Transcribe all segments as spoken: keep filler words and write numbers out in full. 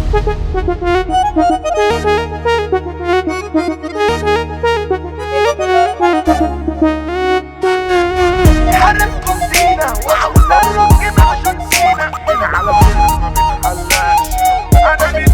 حرمكم زينة وعاوز الرج عشان سينا من على بيرس ما بيتحلاش. انا مين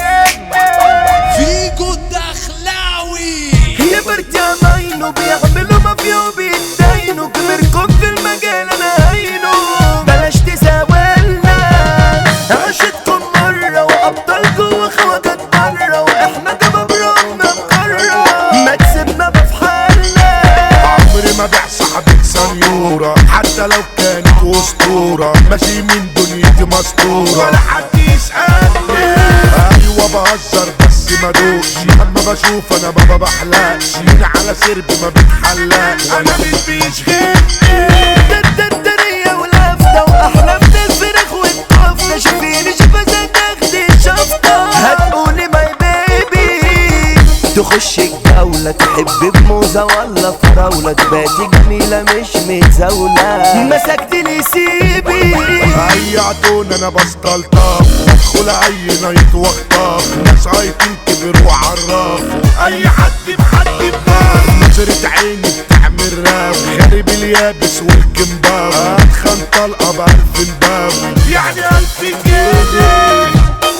فيجو الدخلاوي كبرت يا ماينو بيعملوا مافيا وبيتداينوا كبركم في المجال انا هينو بلاش تساولنا عشتكم مرة وابطالكم وخواجات برا واحنا جباب ربنا مقرة ما تسيبنا في حالنا. عمري ما بيع صاحبك سنيورة حتى لو كانت اسطورة ماشي من دنيتي مسطورة ولا حد يسألني. ايوه بهزر بس ما دوقش اما بشوف انا ما بحلقش من على سربي ما بتحلقش انا مفيش غيري. الدنيا والهفته واحلام الفراخ والطفله شوفيني شفزة تاخدي شفطه هتقولي ماي بيبي تخش الجولة تحب بموزة ولا فراولة تباتي جميلة مش متزاولة مسكت لي سيبي اي عدون انا بستلطف ادخل اي نايت واخطف ناس هايتين كبروا وعرفوا اي حد بحد بنار نظرة عيني بتعمل راوي خارب اليابس والكمباوي اتخن طلقة بألف نباوي يعني ألف جنيه.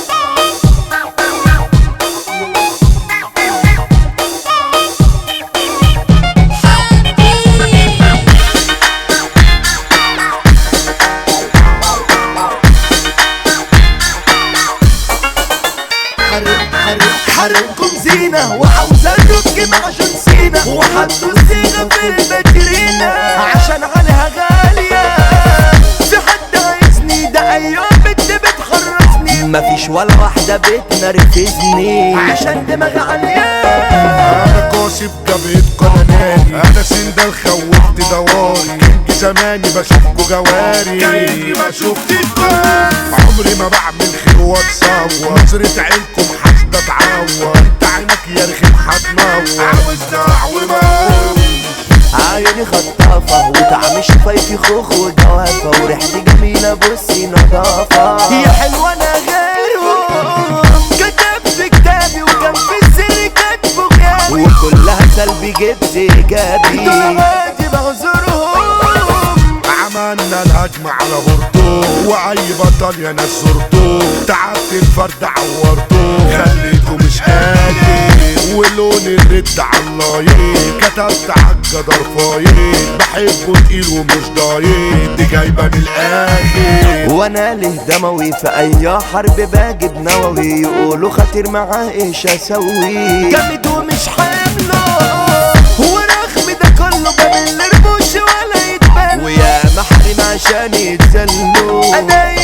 حرمكم زينة وعاوزة الركب عشان سينا وحطوا الصيغة في الباترينا عشان عليها غالية. في حد عايزني ده ايوه بنت بتخرسني مفيش ولا واحدة بتنرفزني عشان دماغي عالية. انا كاسب جبهة قناني انا سندال خوفت دواري كنت زماني بشوفكوا جواري كأني ما شفت عمري ما بعمل خير واتصور نظرة عينكم حاسدة تعور انت عينك يا رخيم هتنور عاوز تعومة عيني خطافة وطعم شفايفي خوخ وجوافة وريحتي جميلة بصي نضافة يا حلوة انا غيرهم كتبت في كتابي وكان في السر كاتبه غيابي وكلها سلبي جبت ايجابي دول عادي بعذرهم. عملنا الهجمة على بورتو واي بطل يا ناس زرتو تعبت الفرد عورتو خليكم مش قادر ولون الرد عاللايق كتبت عالجدار فايق بحبه تقيل ومش ضايق دي جايبة من الاخر وانا له دموي في اي حرب باجد نووي يقولوا خاطر معاه ايش اسوي جامد ومش حامله ورغم ده كله بمل رموش ولا يتبان ويا محرم عشان يتسلوا